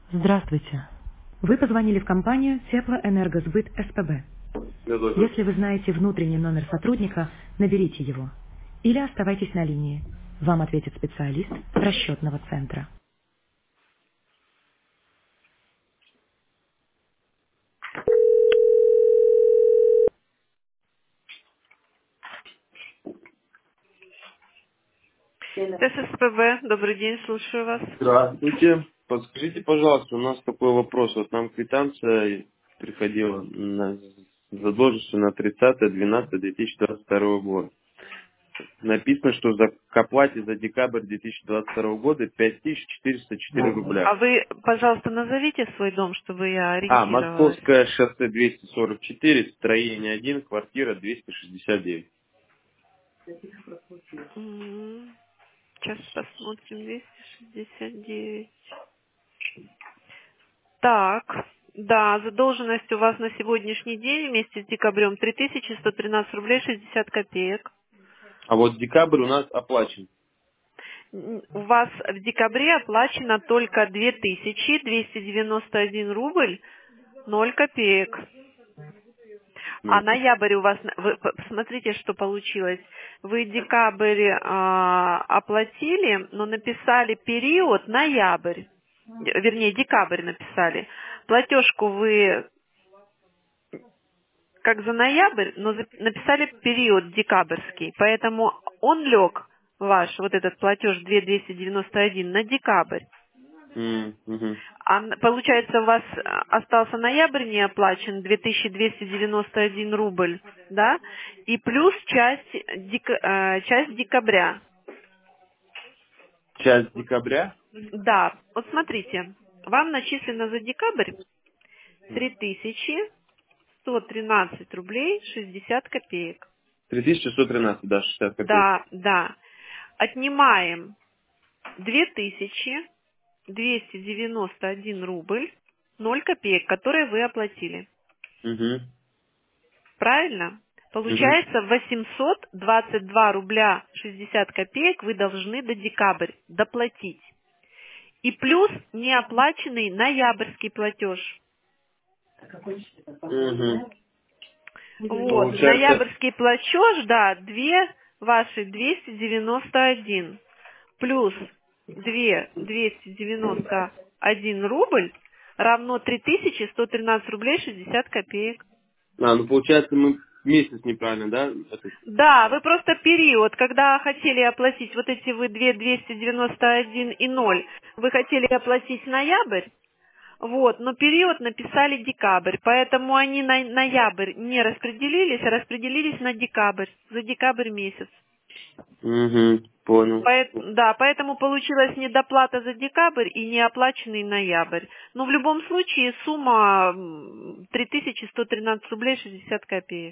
Здравствуйте. Вы позвонили в компанию Теплоэнергосбыт СПБ. Готовы. Если вы знаете внутренний номер сотрудника, наберите его. Или оставайтесь на линии. Вам ответит специалист расчетного центра. ССПБ, добрый день, слушаю вас. Здравствуйте. Подскажите, пожалуйста, у нас такой вопрос. Вот нам квитанция приходила на задолженность на 30.12.2022 года. Написано, что к оплате за декабрь 2022 года 5404 А рубля. вы, пожалуйста, назовите свой дом, чтобы я ориентировалась. Московское шоссе 244, строение 1, квартира 269. М, Сейчас посмотрим, 269. Так, да, задолженность у вас на сегодняшний день вместе с декабрем 3113 рублей 60 копеек. А вот декабрь у нас оплачен. У вас в декабре оплачено только 2291 рубль 0 копеек. А М. ноябрь у вас, вы посмотрите, что получилось. Вы декабрь оплатили, но написали период ноябрь. Вернее, декабрь написали. Платежку вы как за ноябрь, но написали период декабрьский. Поэтому он лег, ваш вот этот платеж 2291 на декабрь. Мгм. Получается, у вас остался ноябрь не оплачен, 2291 рубль, да? И плюс часть декабря. Часть декабря? Да, вот смотрите, вам начислено за декабрь 3113 рублей 60 копеек. 3113, да, 60 копеек. Да, да. Отнимаем 2291 рубль 0 копеек, которые вы оплатили. Угу. Правильно? Угу. Получается 822 рубля 60 копеек вы должны до декабрь доплатить. И плюс неоплаченный ноябрьский платеж. Угу. Вот, Получается, ноябрьский платеж, да, ваши 291 плюс 291 рубль равно 3113 рублей 60 копеек. получается мы месяц неправильно, да? Да, вы просто период, когда хотели оплатить вот эти вы 291 и 0, вы хотели оплатить ноябрь, вот, но период написали декабрь, поэтому они на ноябрь не распределились, а распределились на декабрь, за декабрь месяц. Угу. Понял. Да, поэтому получилась недоплата за декабрь и неоплаченный ноябрь. Но в любом случае сумма 3113 рублей 60 копеек.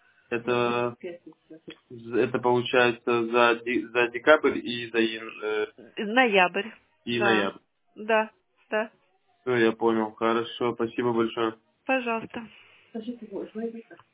Это получается за декабрь и Ноябрь, и да, ноябрь. да, да, Все, я понял. Хорошо, спасибо большое. пожалуйста.